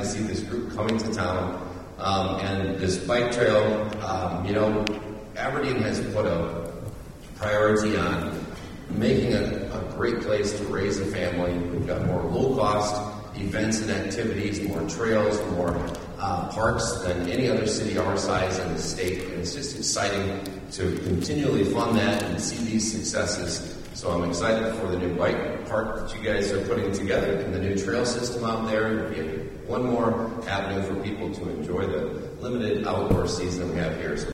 see this group coming to town. And this bike trail, Aberdeen has put a priority on making a great place to raise a family. We've got more low-cost events and activities, more trails, more parks than any other city our size in the state. And it's just exciting to continually fund that and see these successes. So I'm excited for the new bike park that you guys are putting together and the new trail system out there. It'll be one more avenue for people to enjoy the limited outdoor season we have here. So